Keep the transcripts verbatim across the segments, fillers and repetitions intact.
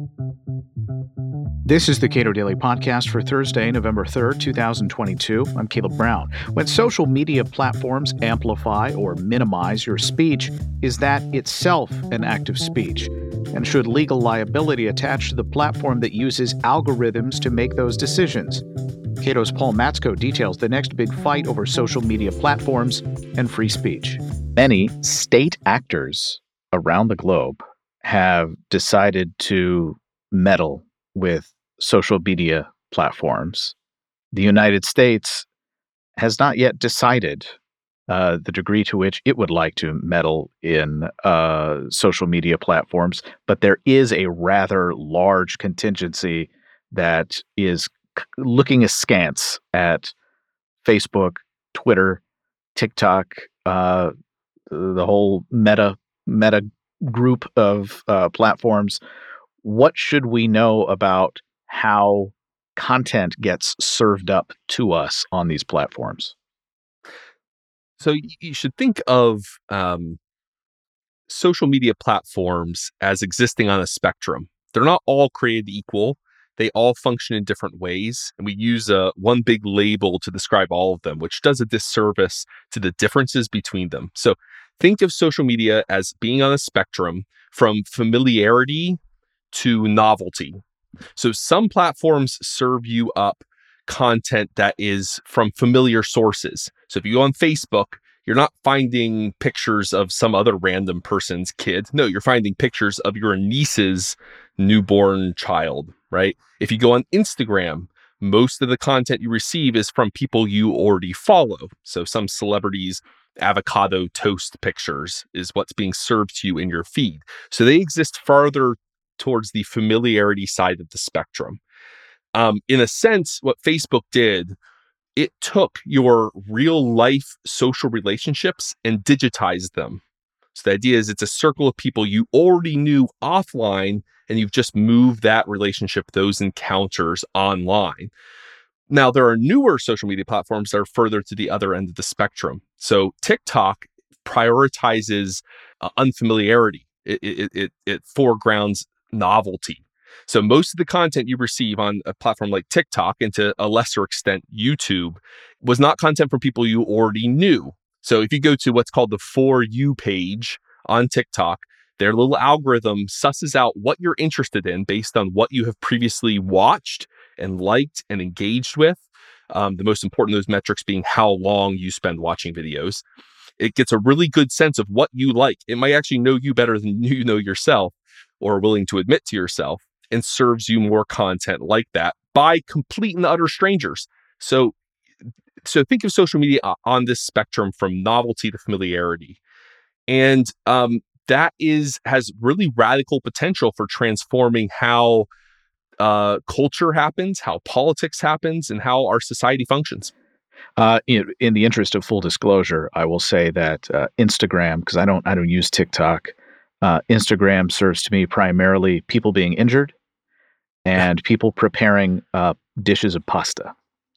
This is the Cato Daily Podcast for Thursday, November third, twenty twenty-two. I'm Caleb Brown. When social media platforms amplify or minimize your speech, is that itself an act of speech? And should legal liability attach to the platform that uses algorithms to make those decisions? Cato's Paul Matzko details the next big fight over social media platforms and free speech. Many state actors around the globe have decided to meddle with social media platforms. The United States has not yet decided uh, the degree to which it would like to meddle in uh, social media platforms, but there is a rather large contingency that is c- looking askance at Facebook, Twitter, TikTok, uh, the whole meta meta group of uh, platforms. What should we know about how content gets served up to us on these platforms? So you should think of um, social media platforms as existing on a spectrum. They're not all created equal. They all function in different ways. And we use uh, one big label to describe all of them, which does a disservice to the differences between them. So think of social media as being on a spectrum from familiarity to novelty. So some platforms serve you up content that is from familiar sources. So if you go on Facebook, you're not finding pictures of some other random person's kid. No, you're finding pictures of your niece's newborn child, right? If you go on Instagram, most of the content you receive is from people you already follow. So some celebrities' avocado toast pictures is what's being served to you in your feed. So they exist farther towards the familiarity side of the spectrum. Um, in a sense, what Facebook did, it took your real life social relationships and digitized them. So the idea is it's a circle of people you already knew offline, and you've just moved that relationship, those encounters online. Now, there are newer social media platforms that are further to the other end of the spectrum. So TikTok prioritizes uh, unfamiliarity. It, it, it, it foregrounds novelty. So most of the content you receive on a platform like TikTok, and to a lesser extent YouTube, was not content from people you already knew. So if you go to what's called the For You page on TikTok, their little algorithm susses out what you're interested in based on what you have previously watched and liked and engaged with. Um, the most important of those metrics being how long you spend watching videos. It gets a really good sense of what you like. It might actually know you better than you know yourself, or are willing to admit to yourself, and serves you more content like that by complete and utter strangers. So, so think of social media on this spectrum from novelty to familiarity. And um, that is has really radical potential for transforming how uh, culture happens, how politics happens, and how our society functions. Uh, in, in the interest of full disclosure, I will say that uh, Instagram, because I don't I don't use TikTok, uh, Instagram serves to me primarily people being injured and people preparing uh, dishes of pasta.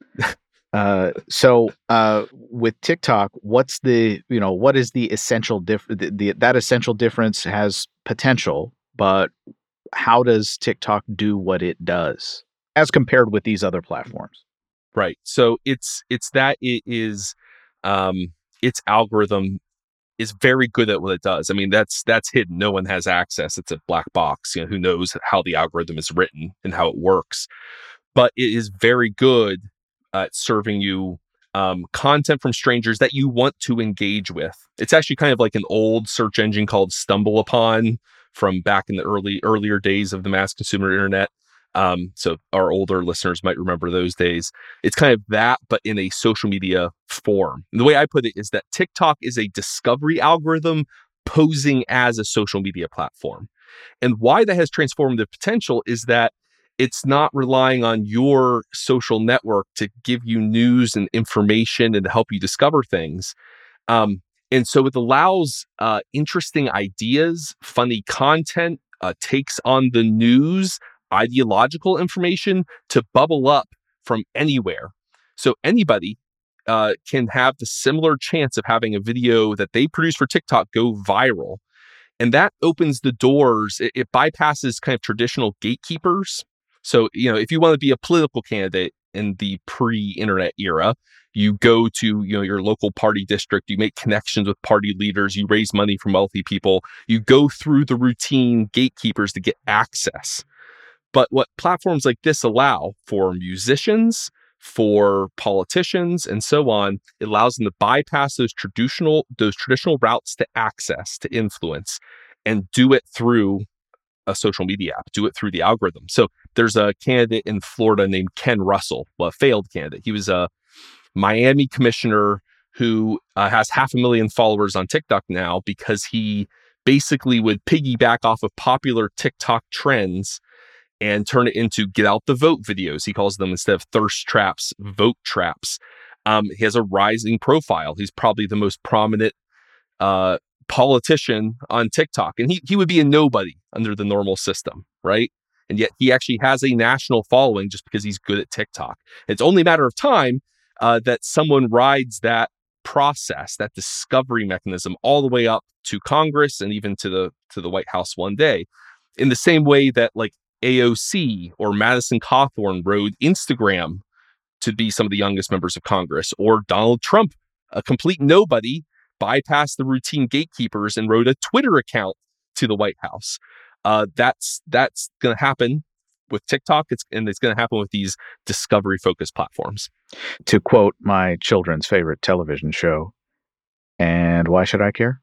Uh, so uh, with TikTok, what's the you know what is the essential diff? The, the, that essential difference has potential, but how does TikTok do what it does as compared with these other platforms? Right. So it's it's that it is um, its algorithm is very good at what it does. I mean, that's that's hidden. No one has access. It's a black box. You know, who knows how the algorithm is written and how it works? But it is very good at serving you um, content from strangers that you want to engage with. It's actually kind of like an old search engine called StumbleUpon from back in the early earlier days of the mass consumer internet. Um, so our older listeners might remember those days. It's kind of that, but in a social media form. And the way I put it is that TikTok is a discovery algorithm posing as a social media platform. And why that has transformative potential is that it's not relying on your social network to give you news and information and to help you discover things. Um, and so it allows uh, interesting ideas, funny content, uh, takes on the news, ideological information to bubble up from anywhere. So anybody uh, can have the similar chance of having a video that they produce for TikTok go viral. And that opens the doors. It, it bypasses kind of traditional gatekeepers. So, you know, if you want to be a political candidate in the pre-internet era, you go to, you know, your local party district, you make connections with party leaders, you raise money from wealthy people, you go through the routine gatekeepers to get access. But what platforms like this allow for musicians, for politicians, and so on, it allows them to bypass those traditional those traditional routes to access, to influence, and do it through a social media app, do it through the algorithm. So there's a candidate in Florida named Ken Russell, well, a failed candidate. He was a Miami commissioner who uh, has half a million followers on TikTok now because he basically would piggyback off of popular TikTok trends and turn it into get out the vote videos. He calls them, instead of thirst traps, vote traps. Um, he has a rising profile. He's probably the most prominent uh, politician on TikTok. And he, he would be a nobody under the normal system, right? And yet he actually has a national following just because he's good at TikTok. It's only a matter of time uh, that someone rides that process, that discovery mechanism, all the way up to Congress and even to the to the White House one day. In the same way that like A O C or Madison Cawthorn rode Instagram to be some of the youngest members of Congress, or Donald Trump, a complete nobody, bypassed the routine gatekeepers and rode a Twitter account to the White House. Uh, that's that's going to happen with TikTok, it's, and it's going to happen with these discovery-focused platforms. To quote my children's favorite television show, and why should I care?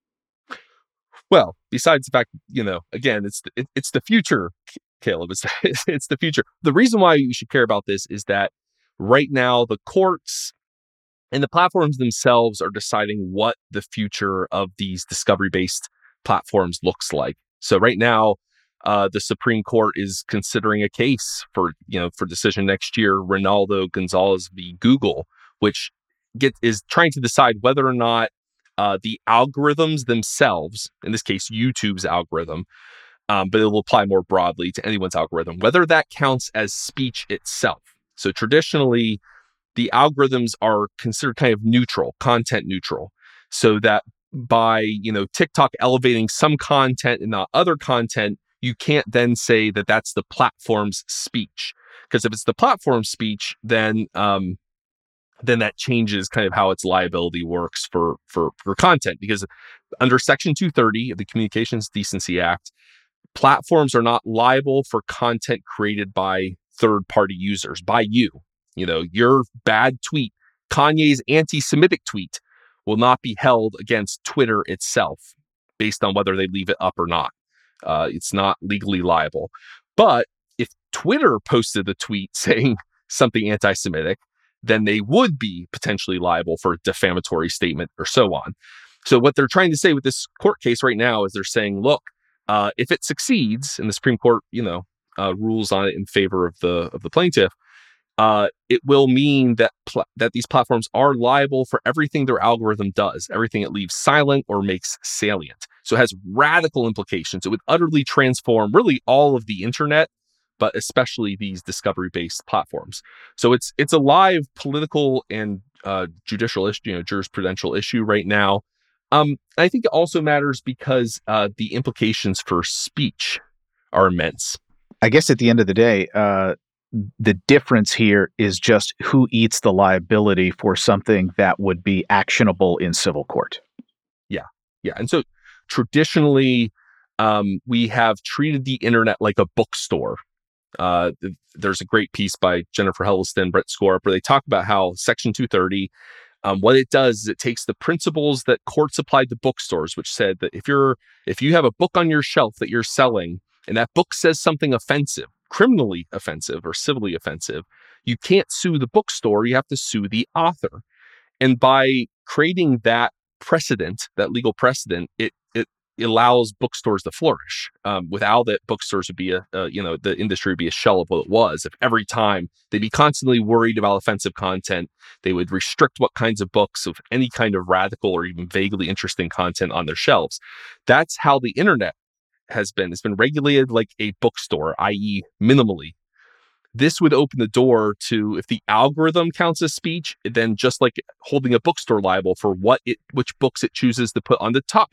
Well, besides the fact, you know, again, it's the, it, it's the future, Caleb. It's, it's the future. The reason why you should care about this is that right now the courts and the platforms themselves are deciding what the future of these discovery-based platforms looks like. So right now, uh, the Supreme Court is considering a case for, you know, for decision next year, Ronaldo Gonzalez v. Google, which get, is trying to decide whether or not uh, the algorithms themselves, in this case, YouTube's algorithm, um, but it will apply more broadly to anyone's algorithm, whether that counts as speech itself. So traditionally, the algorithms are considered kind of neutral, content neutral, so that by, you know, TikTok elevating some content and not other content, you can't then say that that's the platform's speech. Because if it's the platform's speech, then um, then that changes kind of how its liability works for, for, for content. Because under Section two thirty of the Communications Decency Act, platforms are not liable for content created by third-party users, by you. You know, your bad tweet, Kanye's anti-Semitic tweet, will not be held against Twitter itself based on whether they leave it up or not. Uh, it's not legally liable. But if Twitter posted a tweet saying something anti-Semitic, then they would be potentially liable for a defamatory statement or so on. So what they're trying to say with this court case right now is they're saying, look, uh, if it succeeds and the Supreme Court, you know, uh, rules on it in favor of the of the plaintiff, uh, it will mean that pl- that these platforms are liable for everything their algorithm does, everything it leaves silent or makes salient. So it has radical implications. It would utterly transform really all of the internet, but especially these discovery-based platforms. So it's it's a live political and uh, judicial issue, you know, jurisprudential issue right now. Um, I think it also matters because uh, the implications for speech are immense. I guess at the end of the day, uh, the difference here is just who eats the liability for something that would be actionable in civil court. Yeah, yeah. And so traditionally, um, we have treated the internet like a bookstore. Uh, th- there's a great piece by Jennifer Helliston, Brett Scorup, where they talk about how Section two thirty, um, what it does is it takes the principles that courts applied to bookstores, which said that if you're if you have a book on your shelf that you're selling, and that book says something offensive, criminally offensive or civilly offensive, you can't sue the bookstore, you have to sue the author. And by creating that precedent, that legal precedent, it it allows bookstores to flourish. Um, without it, bookstores would be a, uh, you know, the industry would be a shell of what it was. If every time they'd be constantly worried about offensive content, they would restrict what kinds of books of any kind of radical or even vaguely interesting content on their shelves. That's how the internet has been. It's been regulated like a bookstore, that is minimally. This would open the door to, if the algorithm counts as speech, then just like holding a bookstore liable for what it, which books it chooses to put on the top shelf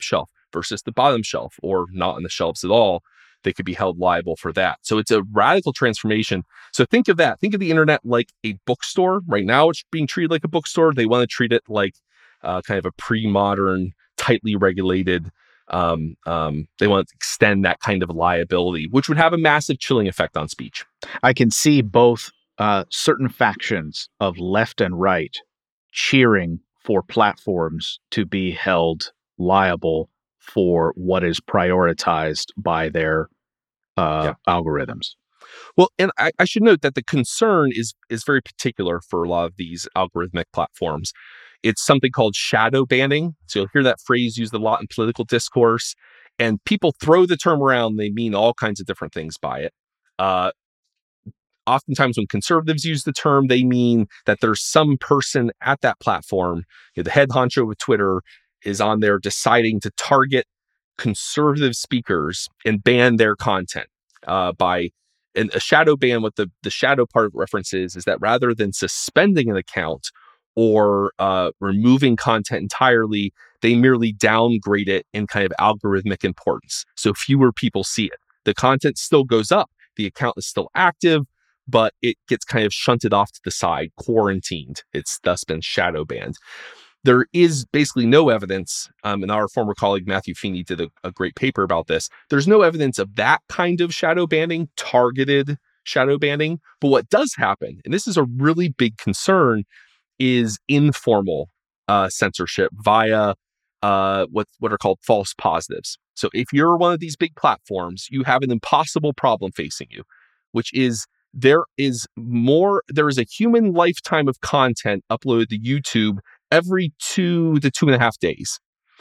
versus the bottom shelf or not on the shelves at all. They could be held liable for that. So it's a radical transformation. So think of that. Think of the internet like a bookstore. Right now, it's being treated like a bookstore. They want to treat it like uh, kind of a pre-modern, tightly regulated. Um, um, they want to extend that kind of liability, which would have a massive chilling effect on speech. I can see both uh, certain factions of left and right cheering for platforms to be held liable for what is prioritized by their uh, yeah. algorithms. Well, and I, I should note that the concern is is very particular for a lot of these algorithmic platforms. It's something called shadow banning. So you'll hear that phrase used a lot in political discourse, and people throw the term around. They mean all kinds of different things by it. Uh, oftentimes when conservatives use the term, they mean that there's some person at that platform, you know, the head honcho with Twitter is on there deciding to target conservative speakers and ban their content uh, by and a shadow ban. What the, the shadow part of references is that rather than suspending an account or uh, removing content entirely, they merely downgrade it in kind of algorithmic importance. So fewer people see it. The content still goes up. The account is still active, but it gets kind of shunted off to the side, quarantined. It's thus been shadow banned. There is basically no evidence, um, and our former colleague Matthew Feeney did a, a great paper about this. There's no evidence of that kind of shadow banning, targeted shadow banning. But what does happen, and this is a really big concern, is informal uh, censorship via uh, what, what are called false positives. So if you're one of these big platforms, you have an impossible problem facing you, which is there is more, there is a human lifetime of content uploaded to YouTube every two to two and a half days.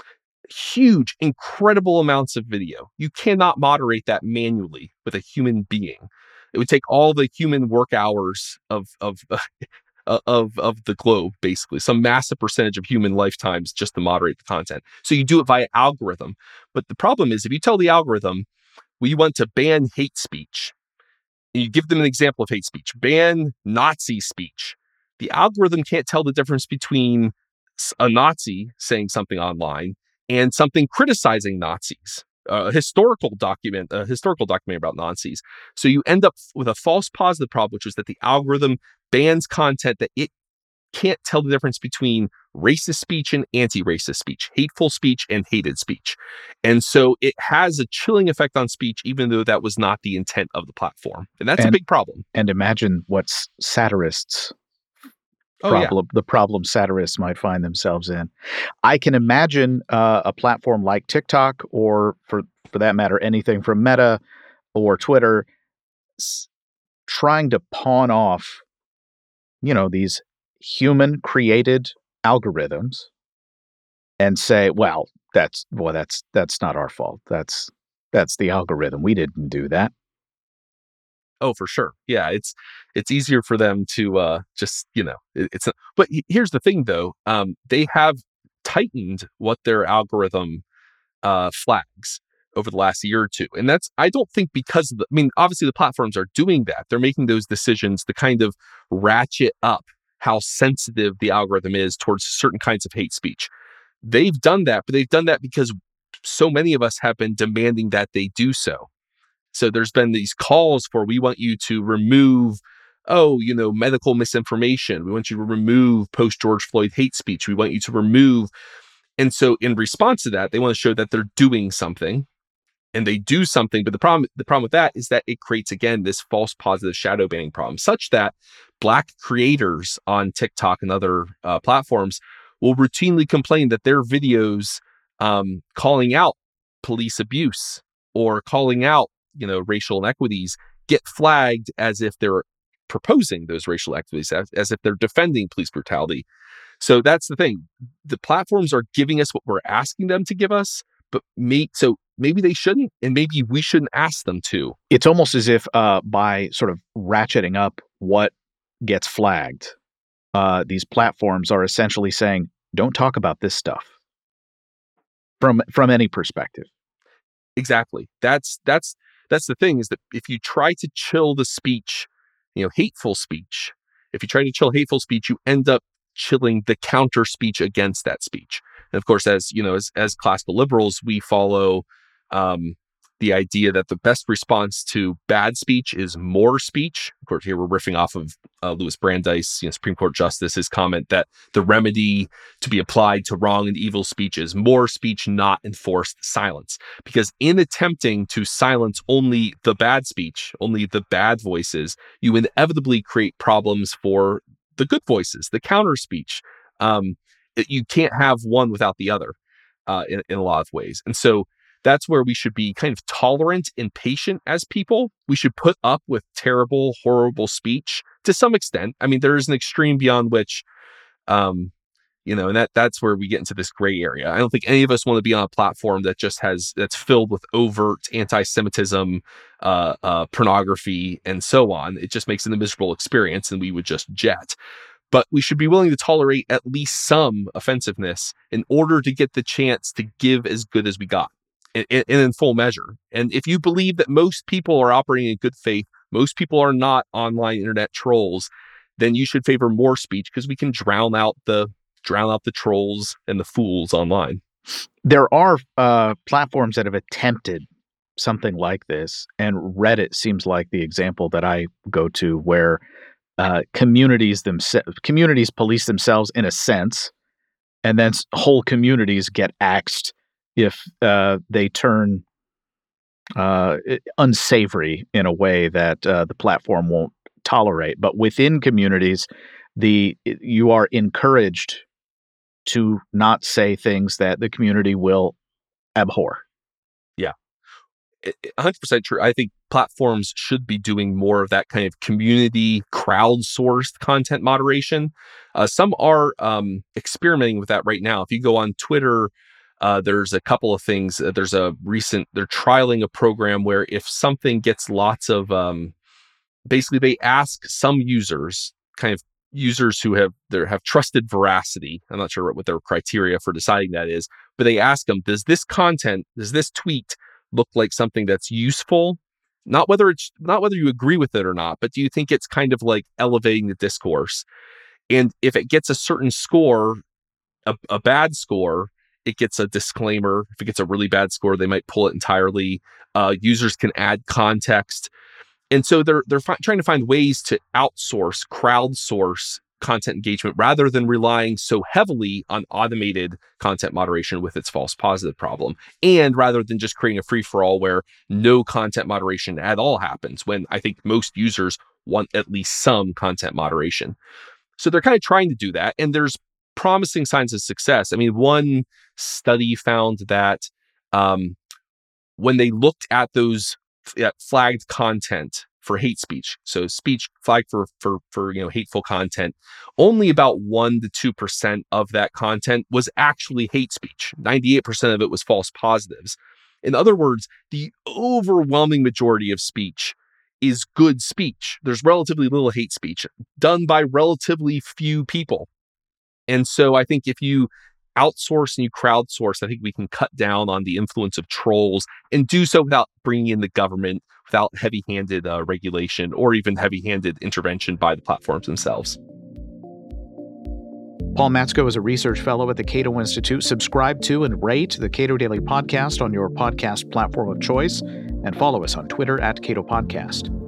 Huge, incredible amounts of video. You cannot moderate that manually with a human being. It would take all the human work hours of of uh, of of the globe, basically, some massive percentage of human lifetimes just to moderate the content. So you do it via algorithm. But the problem is, if you tell the algorithm, we want to ban hate speech, and you give them an example of hate speech, ban Nazi speech, the algorithm can't tell the difference between a Nazi saying something online and something criticizing Nazis, a historical document, a historical document about Nazis. So you end up with a false positive problem, which is that the algorithm bans content that it can't tell the difference between racist speech and anti-racist speech, hateful speech and hated speech. And so it has a chilling effect on speech, even though that was not the intent of the platform. And that's and, a big problem. And imagine what satirists Oh, problem yeah. the problem satirists might find themselves in. I can imagine uh, a platform like TikTok, or for for that matter, anything from Meta or Twitter, s- trying to pawn off, you know, these human created algorithms and say, well, that's well, that's that's not our fault. That's that's the algorithm. We didn't do that. Oh, for sure. Yeah, it's it's easier for them to uh, just, you know, it, it's. A, but here's the thing, though. Um, they have tightened what their algorithm uh, flags over the last year or two. And that's, I don't think because of the, I mean, obviously the platforms are doing that. They're making those decisions to kind of ratchet up how sensitive the algorithm is towards certain kinds of hate speech. They've done that, but they've done that because so many of us have been demanding that they do so. So there's been these calls for, we want you to remove, oh, you know, medical misinformation. We want you to remove post-George Floyd hate speech. We want you to remove. And so in response to that, they want to show that they're doing something, and they do something. But the problem, the problem with that is that it creates, again, this false positive shadow banning problem, such that Black creators on TikTok and other uh, platforms will routinely complain that their videos um, calling out police abuse or calling out, you know, racial inequities get flagged as if they're proposing those racial equities, as, as if they're defending police brutality. So that's the thing. The platforms are giving us what we're asking them to give us, but may, so maybe they shouldn't, and maybe we shouldn't ask them to. It's almost as if uh, by sort of ratcheting up what gets flagged, uh, these platforms are essentially saying, don't talk about this stuff from from any perspective. Exactly. That's that's that's the thing, is that if you try to chill the speech, you know, hateful speech, if you try to chill hateful speech, you end up chilling the counter speech against that speech. And of course, as you know, as, as classical liberals, we follow um, the idea that the best response to bad speech is more speech. Of course, here we're riffing off of uh, Louis Brandeis, you know, Supreme Court Justice, his comment that the remedy to be applied to wrong and evil speech is more speech, not enforced silence. Because in attempting to silence only the bad speech, only the bad voices, you inevitably create problems for the good voices, the counter speech. Um, it, you can't have one without the other uh, in, in a lot of ways. And so that's where we should be kind of tolerant and patient as people. We should put up with terrible, horrible speech to some extent. I mean, there is an extreme beyond which, um, you know, and that that's where we get into this gray area. I don't think any of us want to be on a platform that just has, that's filled with overt anti-Semitism, uh, uh, pornography, and so on. It just makes it a miserable experience, and we would just jet. But we should be willing to tolerate at least some offensiveness in order to get the chance to give as good as we got. And in, in full measure. And if you believe that most people are operating in good faith, most people are not online internet trolls, then you should favor more speech, because we can drown out the drown out the trolls and the fools online. There are uh, platforms that have attempted something like this, and Reddit seems like the example that I go to, where uh, communities themselves communities police themselves in a sense, and then whole communities get axed if uh, they turn uh, unsavory in a way that uh, the platform won't tolerate. But within communities, the you are encouraged to not say things that the community will abhor. Yeah, one hundred percent true. I think platforms should be doing more of that kind of community crowdsourced content moderation. Uh, some are um, experimenting with that right now. If you go on Twitter, Uh, there's a couple of things. Uh, there's a recent, they're trialing a program where if something gets lots of, um, basically they ask some users, kind of users who have there have trusted veracity. I'm not sure what their criteria for deciding that is, but they ask them, does this content, does this tweet look like something that's useful? Not whether it's, not whether you agree with it or not, but do you think it's kind of like elevating the discourse? And if it gets a certain score, a, a bad score, it gets a disclaimer. If it gets a really bad score, they might pull it entirely. Uh, users can add context. And so they're they're fi- trying to find ways to outsource, crowdsource content engagement rather than relying so heavily on automated content moderation with its false positive problem. And rather than just creating a free-for-all where no content moderation at all happens, when I think most users want at least some content moderation. So they're kind of trying to do that. And there's promising signs of success. I mean, one study found that um, when they looked at those at flagged content for hate speech, so speech flagged for for for you know hateful content, only about one to two percent of that content was actually hate speech. Ninety-eight percent of it was false positives. In other words, the overwhelming majority of speech is good speech. There's relatively little hate speech done by relatively few people. And so I think if you outsource and you crowdsource, I think we can cut down on the influence of trolls and do so without bringing in the government, without heavy-handed uh, regulation or even heavy-handed intervention by the platforms themselves. Paul Matzko is a research fellow at the Cato Institute. Subscribe to and rate the Cato Daily Podcast on your podcast platform of choice, and follow us on Twitter at Cato Podcast.